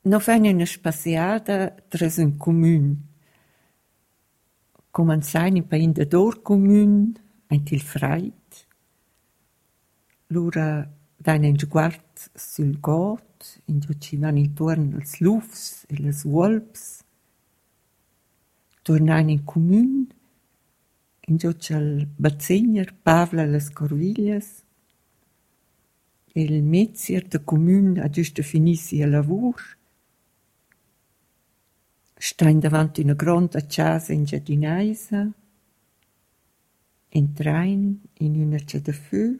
No fan una spaziada tras un comün. Comenzain in pain da dor comün, ein til freit. Lura dain en sguard sul got, in giò ci van intorn als lufs e las volps. Tornain in comün, in giò c'al bazzegner pavla las corviglias. Il mezier da comün ha giusto finissi a lavur. Stein davanti una gronda casa in giardinaisa. Entrain in una c'è da feu.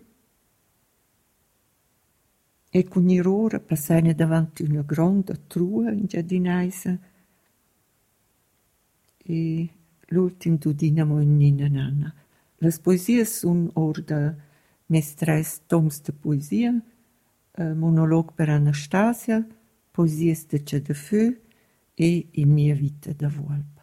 E con irora passaina davanti una gronda trua in giardinaisa. E l'ultim du dinamo in nina nanna. Las poesies sun or da mestres toms de poesia, monolog per Anastasia, poesies de c'è da feu e in mia vita da volpa.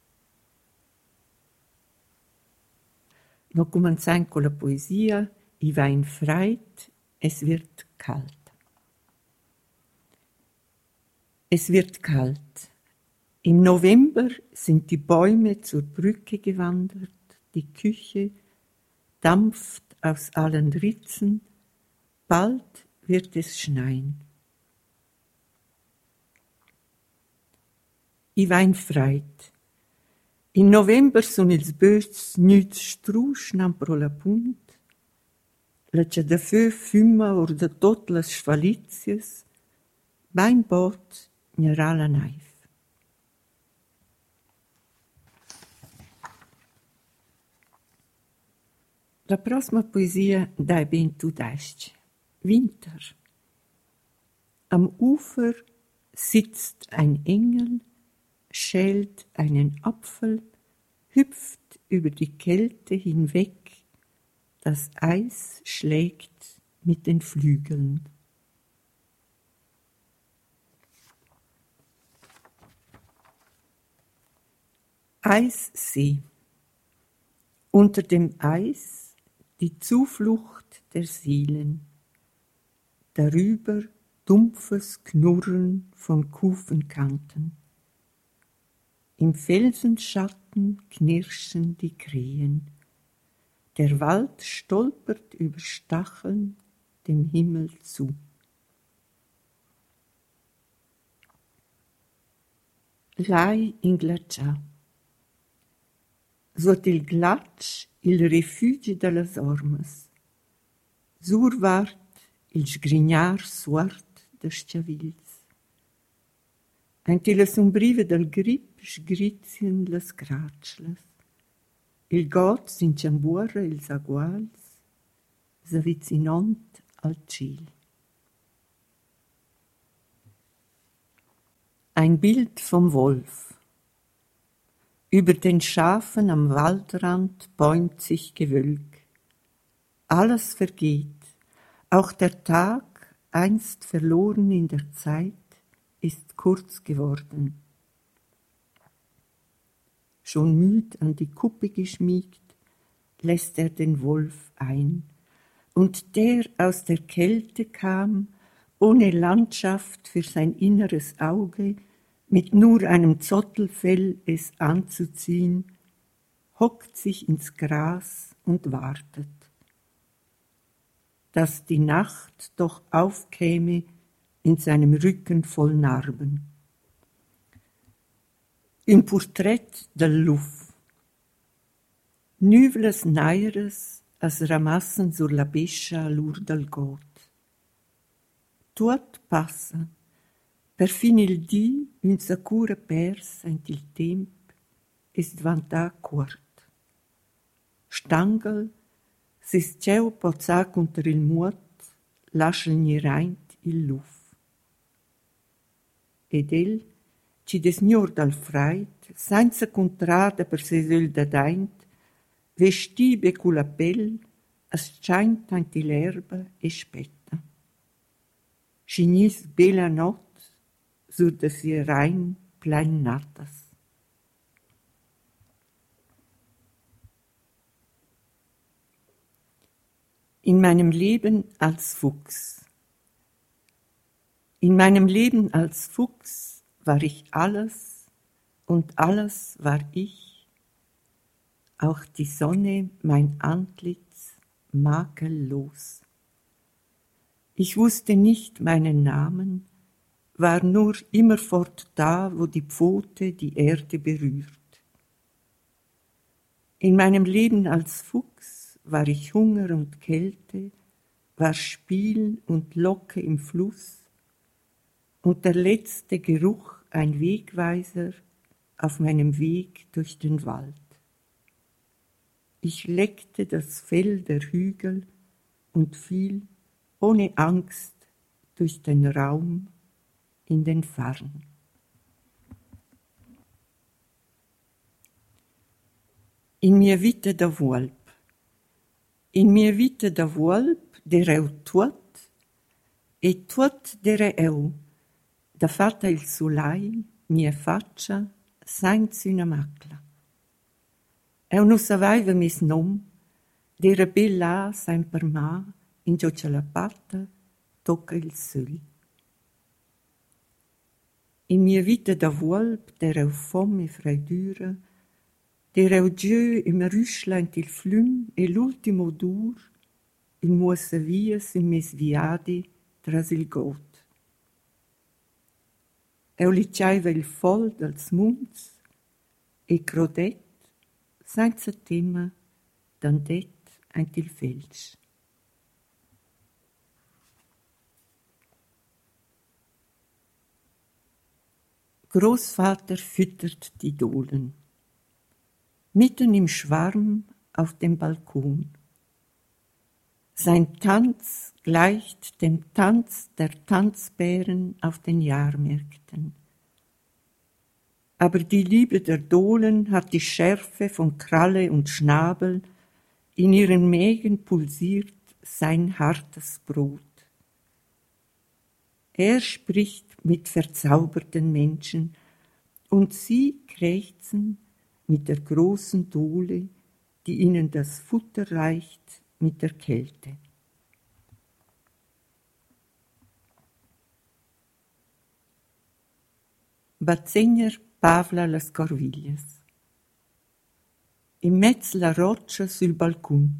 No comenzain con la poesia, I Wein freit, es wird kalt. Es wird kalt. Im November sind die Bäume zur Brücke gewandert, die Küche dampft aus allen Ritzen, bald wird es schneien. I Wein freit. In November sun ils bös gnüts struschnam pro la punt, la c'è da feu fümma or da tot las schwalizias, bain bot gnarà la naif. La prossima poesia dai ben tudasc. Winter. Am Ufer sitzt ein Engel, schält einen Apfel, hüpft über die Kälte hinweg, das Eis schlägt mit den Flügeln. Eissee. Unter dem Eis die Zuflucht der Seelen. Darüber dumpfes Knurren von Kufenkanten. Im Felsenschatten knirschen die Krähen. Der Wald stolpert über Stacheln dem Himmel zu. Lai in glacià. Sotto il ghiaccio il rifugio delle ormes. Sur vart il sgrignar suart de sciavils. Ante la sombriva del grip sgrizien las graccias. Il got s'inciambuora ils aguals, s'avicinont al ciel. Ein Bild vom Wolf. Über den Schafen am Waldrand bäumt sich Gewölk. Alles vergeht, auch der Tag, einst verloren in der Zeit, ist kurz geworden. Schon müd an die Kuppe geschmiegt, lässt er den Wolf ein. Und der aus der Kälte kam, ohne Landschaft für sein inneres Auge, mit nur einem Zottelfell es anzuziehen, hockt sich ins Gras und wartet, dass die Nacht doch aufkäme in seinem Rücken voll Narben. Un portrait del luf. Nuvles naires es ramassen sur la bescia lur del got. Tuot passa, perfin il dì un sacura pers ent il temp es diventà quart. Stangel, s'es tgeu pozzà contra il muot, lascialgli reint il luf. Ed el, ci desgnor dal freit, senza contrada per ses öl da daint, vestibe cu la pell, es schaint ant l'erba e spetta. Schinis bella not, sur de sie rein plein natas. In meinem Leben als Fuchs. In meinem Leben als Fuchs war ich alles und alles war ich, auch die Sonne mein Antlitz makellos. Ich wusste nicht meinen Namen, war nur immerfort da, wo die Pfote die Erde berührt. In meinem Leben als Fuchs war ich Hunger und Kälte, war Spiel und Locke im Fluss und der letzte Geruch ein Wegweiser auf meinem Weg durch den Wald. Ich leckte das Fell der Hügel und fiel ohne Angst durch den Raum in den Farn. In mia vita da vuolp. In mia vita da vuolp dereu tuot, e tuot dereu, da fatta il sulai, mia faccia, senza una macla. Eu non savaiva mis nom, d'era bella sempre ma, in gio ce la patta, tocca il sul. In mia vita da vuolp dereu fom e freidura, dereu giù im rüschleint il flüm e l'ultimo dur, in muossa vias in mes viadi tras il got. Eu licciaiva il fol dels munds e crodet, senza tema, dandet ant il felsch. Großvater füttert die Dohlen. Mitten im Schwarm auf dem Balkon. Sein Tanz gleicht dem Tanz der Tanzbären auf den Jahrmärkten. Aber die Liebe der Dohlen hat die Schärfe von Kralle und Schnabel, in ihren Mägen pulsiert sein hartes Brot. Er spricht mit verzauberten Menschen und sie krächzen mit der großen Dohle, die ihnen das Futter reicht mit der Kälte. Bazzegner Pavla las Corviglias. In mezzo la roccia sul balcon.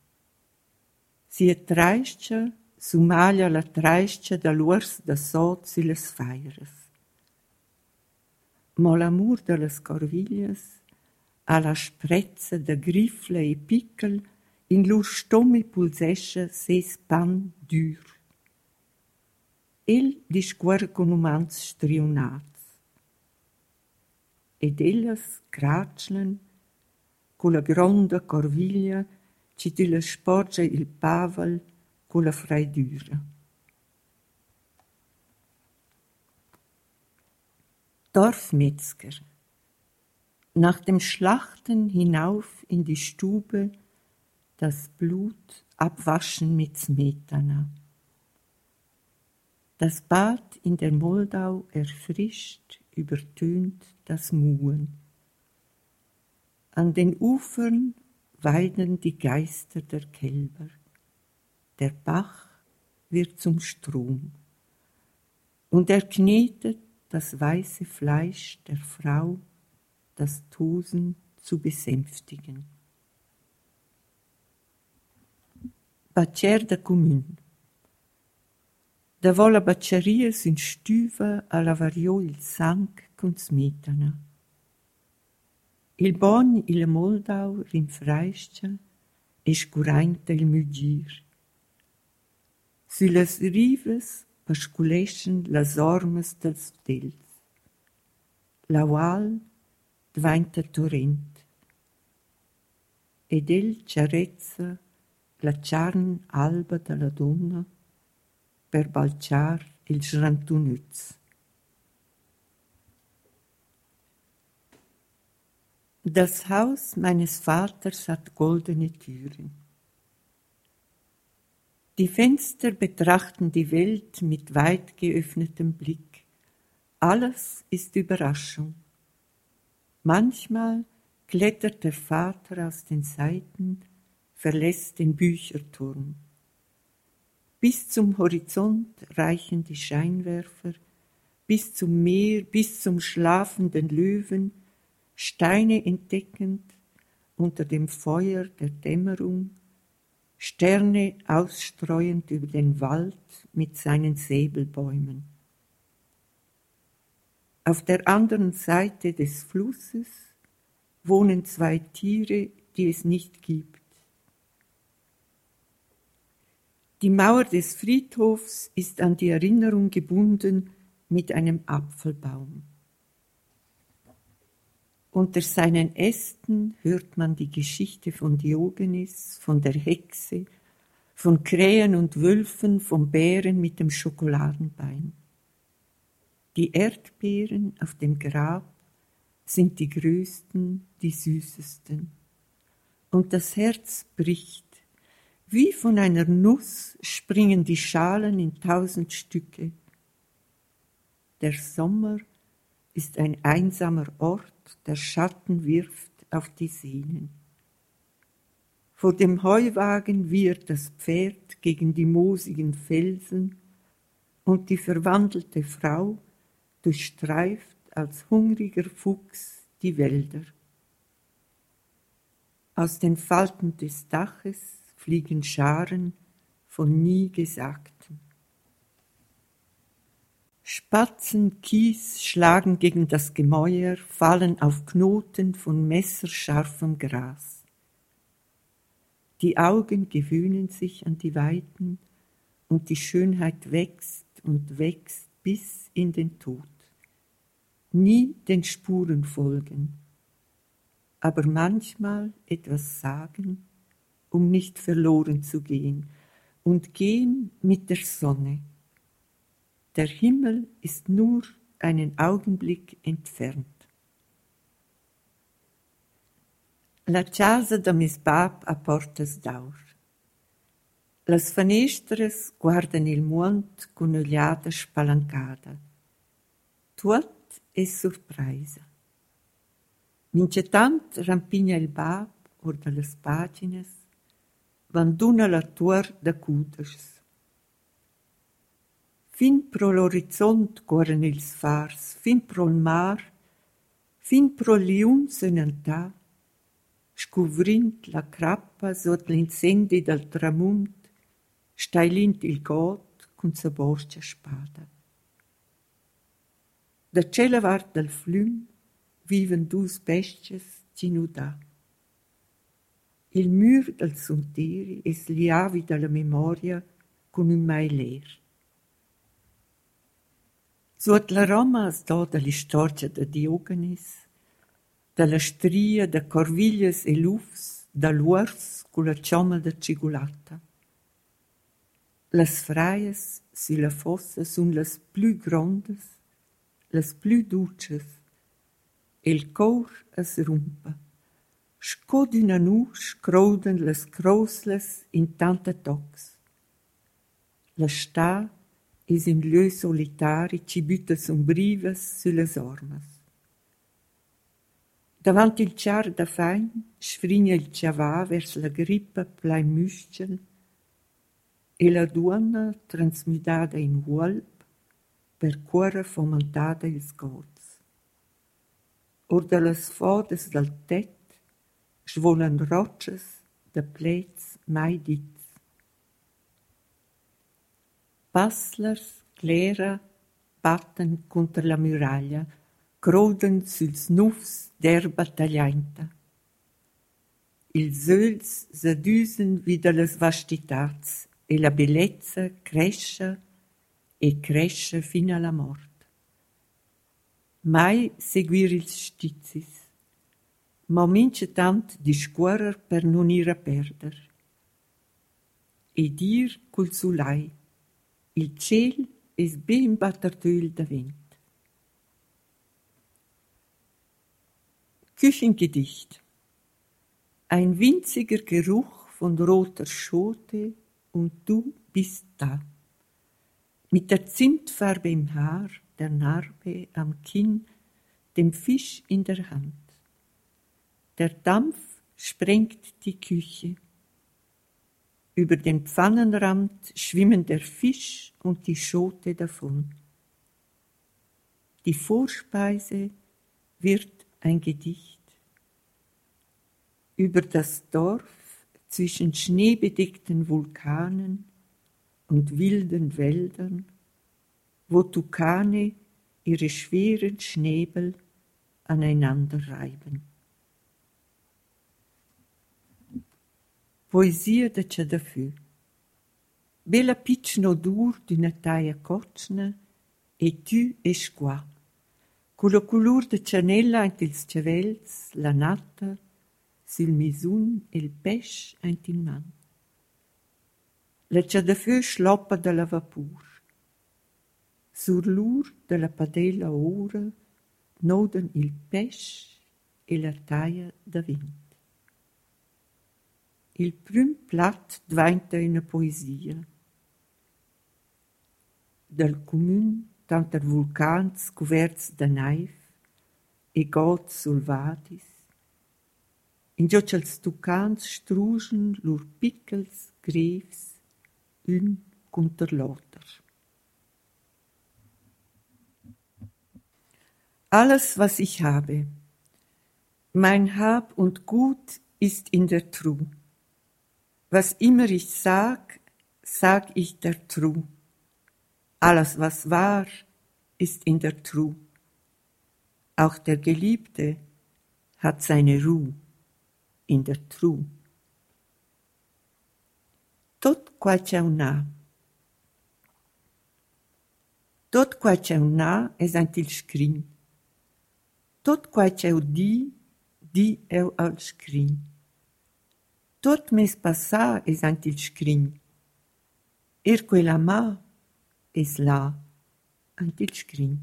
Si traiscia su maglia la traiscia dall'uors da sot sulle feiras. Ma l'amor de las Corviglias a la sprezza da grifle e pickel in lur stomme pulsesce ses pan dur. El discuor con umans strionats. Ed ellas cratschlen con la gronda corviglia ci ti la sporge il pavel con la freidura. Dorfmetzger. Nach dem Schlachten hinauf in die Stube, das Blut abwaschen mit Smetana. Das Bad in der Moldau erfrischt, übertönt das Muhen. An den Ufern weiden die Geister der Kälber. Der Bach wird zum Strom. Und er knetet das weiße Fleisch der Frau, das Tosen zu besänftigen. Bacer da Commun. Da vola bacceria sin stüva alla variò il sang con smetana. Il bon il Moldau rinfreiscia e scurainta il mugir. Sulas rives pasculeschen las ormes dels dels. La val dvainta torrent. Ed el ciarezza la ciarn alba della donna per balciar il schrantunüz. Das Haus meines Vaters hat goldene Türen. Die Fenster betrachten die Welt mit weit geöffnetem Blick. Alles ist Überraschung. Manchmal klettert der Vater aus den Seiten, verlässt den Bücherturm. Bis zum Horizont reichen die Scheinwerfer, bis zum Meer, bis zum schlafenden Löwen, Steine entdeckend unter dem Feuer der Dämmerung, Sterne ausstreuend über den Wald mit seinen Säbelbäumen. Auf der anderen Seite des Flusses wohnen zwei Tiere, die es nicht gibt. Die Mauer des Friedhofs ist an die Erinnerung gebunden mit einem Apfelbaum. Unter seinen Ästen hört man die Geschichte von Diogenes, von der Hexe, von Krähen und Wölfen, vom Bären mit dem Schokoladenbein. Die Erdbeeren auf dem Grab sind die größten, die süßesten. Und das Herz bricht. Wie von einer Nuss springen die Schalen in 1000 Stücke. Der Sommer ist ein einsamer Ort, der Schatten wirft auf die Sehnen. Vor dem Heuwagen wiehert das Pferd gegen die moosigen Felsen und die verwandelte Frau durchstreift als hungriger Fuchs die Wälder. Aus den Falten des Daches fliegen Scharen von nie Gesagten. Spatzen, Kies schlagen gegen das Gemäuer, fallen auf Knoten von messerscharfem Gras. Die Augen gewöhnen sich an die Weiten und die Schönheit wächst und wächst bis in den Tod. Nie den Spuren folgen, aber manchmal etwas sagen, um nicht verloren zu gehen, und gehen mit der Sonne. Der Himmel ist nur einen Augenblick entfernt. La casa da mes bab a portas d'aur. Las fenestres guardan il muond con ogliada spalancada. Tuot è surpresa. Mincetant rampigna il bab or da las pagines, vanduna la tuor da cuders. Fin pro l'orizzont corren ils fars, fin pro il mar, fin pro liun senantà, scuvrint la crappa sot l'incendi dal tramunt, stailint il got cun sa borgia spada. Da cella vart del flüm viven dus bestias cinudà. Il mur del sunteri es liavi dalla memoria con un mai ler. Suot la Roma es da l'istorgia da Diogenes, dalla stria da corviglias e lufs, da l'uors con la cioma da cigulata. Las fraias sulla fossa sun las plü grondas, las plü duces, e il cor es rumpa. Sco d'una nu scroden las croslas in tanta tocs. La sta is in lieu solitari ci butta sombrivas sullas ormas. Davant il char da fain sfrigna il ciavà vers la grippa plein müschel e la duonna transmudada in vuolp per cuora fomentada ils gods. Or da las fodes dal tet svolan roccias da plets mai dits. Passlers clera batten contra la muraglia, croden suls nufs d'erba tagliainta. Ils öls s'adusen vida las vastitats e la bellezza cresce e cresce fin alla mort. Mai seguir ils stizis, ma mince tant discuorer per non ir a perder. E dir cul sulai, il ciel es ben battertöl da vent. Küchengedicht. Ein winziger Geruch von roter Schote und du bist da. Mit der Zimtfarbe im Haar, der Narbe am Kinn, dem Fisch in der Hand. Der Dampf sprengt die Küche. Über den Pfannenrand schwimmen der Fisch und die Schote davon. Die Vorspeise wird ein Gedicht. Über das Dorf zwischen schneebedeckten Vulkanen und wilden Wäldern, wo Tukane ihre schweren Schnäbel aneinander reiben. Poesia de Ciadafù. Bella pitchno dur d'una taia cocna e tu es qua. Con lo color de cianella ant ils cevels, la natta, sul misun e il pesce ant in man. La Ciadafù schloppa da la vapur. Sur l'ur de la padella ora noden il pesce e la taia da vent. Il prüm plat dvainta una poesia. Dal commun tanter vulcans coverts da naif e gots sul vadis, in gio ch'els tucans struschen lur pickels grevs un cunter l'oter. Alles, was ich habe, mein Hab und Gut ist in der True. Was immer ich sag ich der True. Alles, was wahr, ist in der True. Auch der Geliebte hat seine Ruhe in der True. Tot qua c'è un na. Tot qua c'è un na es ant il scrin. Tot qua c'è un di eu al scrin. Tot mes passà es ant il scrin. Quella ma es là ant il scrin.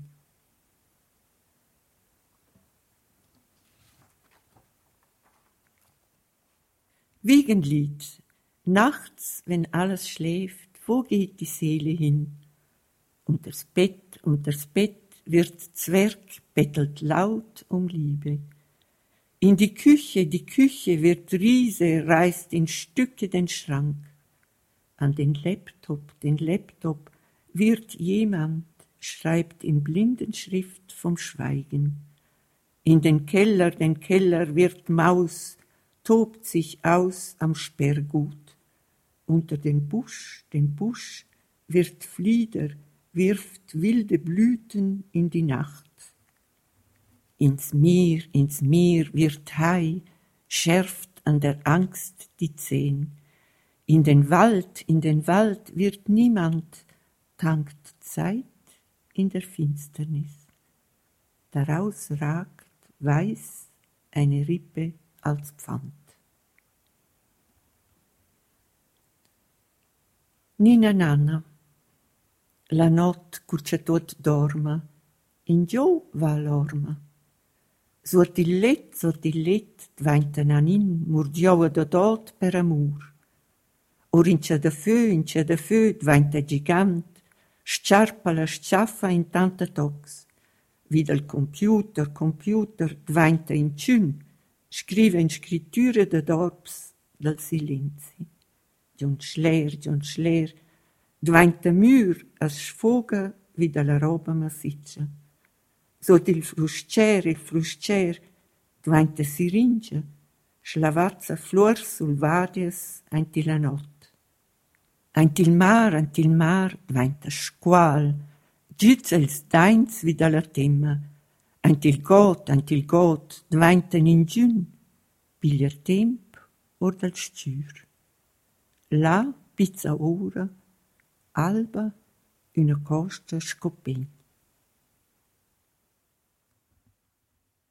Wiegenlied. Nachts, wenn alles schläft, wo geht die Seele hin? Unters Bett wird Zwerg bettelt laut um Liebe. In die Küche wird Riese, reißt in Stücke den Schrank. An den Laptop wird jemand, schreibt in Blindenschrift vom Schweigen. In den Keller wird Maus, tobt sich aus am Sperrgut. Unter den Busch wird Flieder, wirft wilde Blüten in die Nacht. Ins Meer wird Hai, schärft an der Angst die Zehn. In den Wald wird niemand, tankt Zeit in der Finsternis. Daraus ragt weiß eine Rippe als Pfand. Nina Nanna. La not curcia tot dorma, in giò va l'orma. Sort il let, dvainta nanin, murdiova dodot per amur. Or in c'è da fö, dvainta gigant, sciarpa la sciaffa in tanta tox. Vid al computer, dvainta in ciun, scrive in scritture da dorps dal silenzi. Gion schler, dvainta mur as sfoga vid alla roba massiccia. Sot il fruscer, dvainta siringia, slavazza fluors sul vadias aint la not. Aint il mar, dvainta squal, gits els dains vid alla temma. Aint il got, dvainta ningiun, pigliar temp or dal stür. La pizza ora, alba, una costa scopenta.